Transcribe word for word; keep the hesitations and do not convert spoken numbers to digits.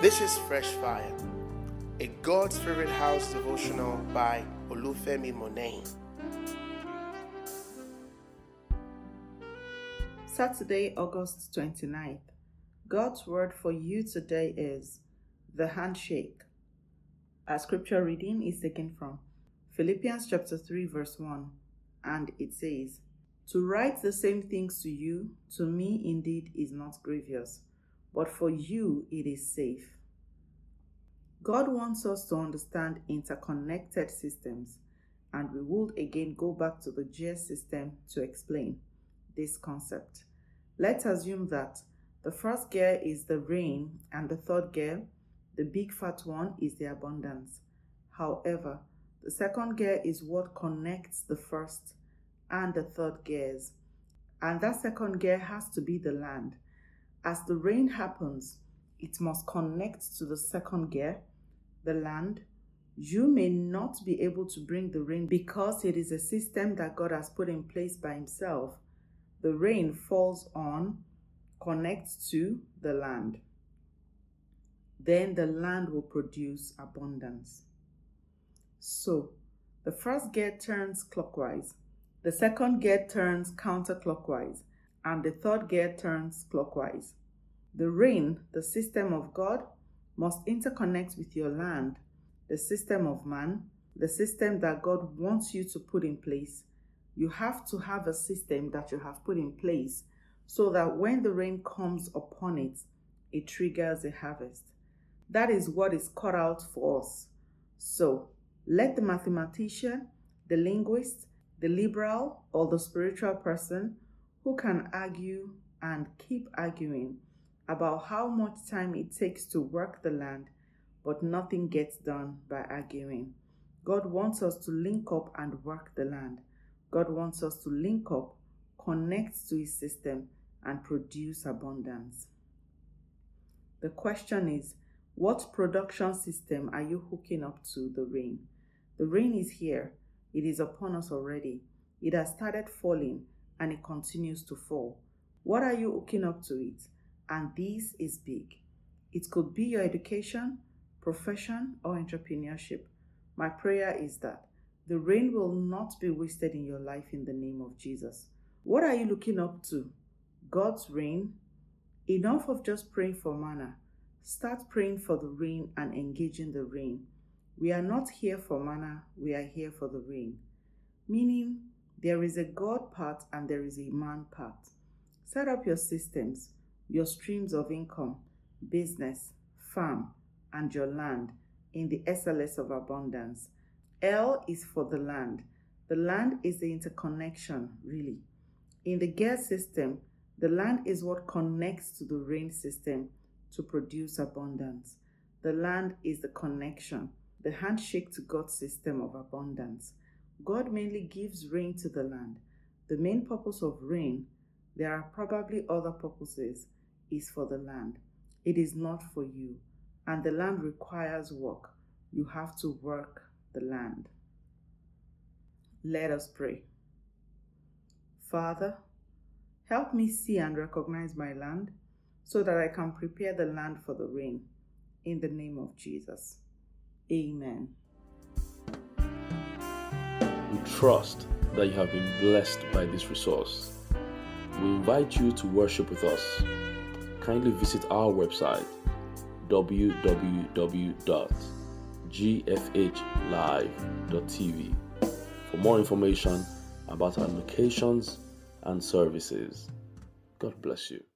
This is Fresh Fire, a God's Favorite House devotional by Olufemi Monet. Saturday, August twenty-ninth. God's word for you today is the handshake. Our scripture reading is taken from Philippians chapter three verse one, and it says, "To write the same things to you, to me indeed is not grievous, but for you it is safe." God wants us to understand interconnected systems, and we will again go back to the gear system to explain this concept. Let's assume that the first gear is the rain and the third gear, the big fat one, is the abundance. However, the second gear is what connects the first and the third gears, and that second gear has to be the land. As the rain happens, it must connect to the second gear, the land. You may not be able to bring the rain because it is a system that God has put in place by himself. The rain falls on, connects to the land. Then the land will produce abundance. So, the first gear turns clockwise, the second gear turns counterclockwise, and the third gear turns clockwise. The rain, the system of God, must interconnect with your land, the system of man, the system that God wants you to put in place. You have to have a system that you have put in place so that when the rain comes upon it, it triggers a harvest. That is what is cut out for us. So, let the mathematician, the linguist, the liberal, or the spiritual person who can argue and keep arguing about how much time it takes to work the land, but nothing gets done by arguing. God wants us to link up and work the land. God wants us to link up, connect to his system, and produce abundance. The question is, what production system are you hooking up to the rain? The rain is here. It is upon us already. It has started falling and it continues to fall. What are you hooking up to it? And this is big. It could be your education, profession, or entrepreneurship. My prayer is that the rain will not be wasted in your life in the name of Jesus. What are you looking up to? God's rain? Enough of just praying for manna. Start praying for the rain and engaging the rain. We are not here for manna, we are here for the rain. Meaning, there is a God part and there is a man part. Set up your systems, your streams of income, business, farm, and your land in the S L S of abundance. L is for the land. The land is the interconnection, really. In the gear system, the land is what connects to the rain system to produce abundance. The land is the connection, the handshake to God's system of abundance. God mainly gives rain to the land. The main purpose of rain, there are probably other purposes, is for the land. It is not for you. And the land requires work. You have to work the land. Let us pray. Father, help me see and recognize my land so that I can prepare the land for the rain. In the name of Jesus. Amen. We trust that you have been blessed by this resource. We invite you to worship with us. Kindly visit our website w w w dot g f h live dot t v for more information about our locations and services. God bless you.